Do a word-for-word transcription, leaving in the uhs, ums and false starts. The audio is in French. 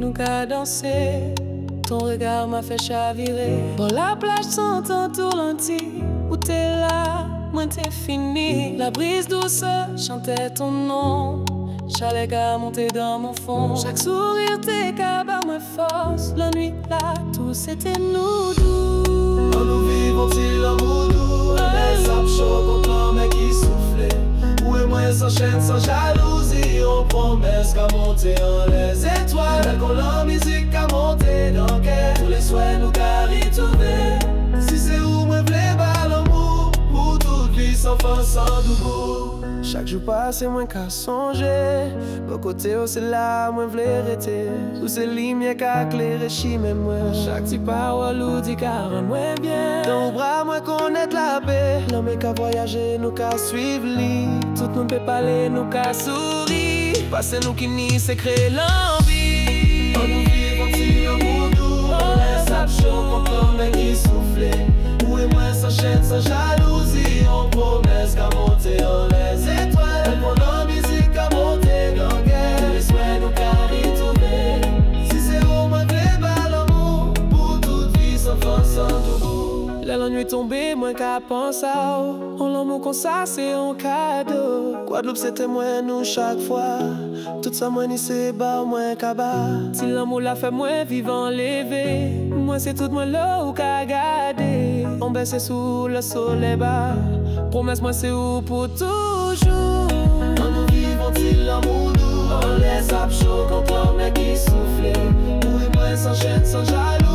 nous qu'a dansé. Ton regard m'a fait chavirer. Bon, la plage s'entend tout l'entier. Où t'es là, moi t'es fini. La brise douce chantait ton nom. Chalet qu'a monté dans mon fond. Chaque sourire t'es qu'à bas ma force. La nuit là, tout c'était nous doux. En nous vivons-ils l'amour doux. Les sables chauds contre l'homme qui soufflait. Où et moi s'enchaîne sans jalousie. On promesse qu'à monter en les étoiles. Qu'on la musique qu'à monter dans quai. Tous les souhaits nous carrient trouver. Si c'est où moi v'lais bas l'amour. Pour toute vie sans fin sans double. Chaque jour passe, moins qu'à songer. Bon côté, oh, c'est là, moi v'lais rester. Où c'est lumière qu'à éclairer, chi même moi. Chaque petit parole ou dit qu'à rendre moins bien. Dans le bras, moi connaître la paix. L'homme qu'à voyager, nous qu'à suivre lui. Tout le monde peut parler, nous qu'à sourire. Passer nous qui n'y c'est créer l'envie. En nous vivons-ils l'amour doux. On laisse sable chaud contre l'homme qui soufflait. Où et moi s'enchaîne sans jalousie. On promesse qu'à monter en les étoiles. Pour la musique à monter dans guerre. Les souhaits nous carrient trouver. Si c'est au moins que bas l'amour. Pour toute vie sans fin sans double. Là la nuit tombée, moins qu'à penser. On l'amour comme ça c'est un cadeau. Guadeloupe c'était moins nous chaque fois. Tout ça moins ni c'est bas moins qu'à bas. Si l'amour l'a fait moins vivant levé. Moi c'est tout moins là ou qu'à garder. On baisse sous le soleil bas. Promesse moi c'est où pour toujours. En nous vivons-ils l'amour doux. On laisse sables chauds contre l'homme qui soufflait. Où et moi s'enchaîne sans jaloux.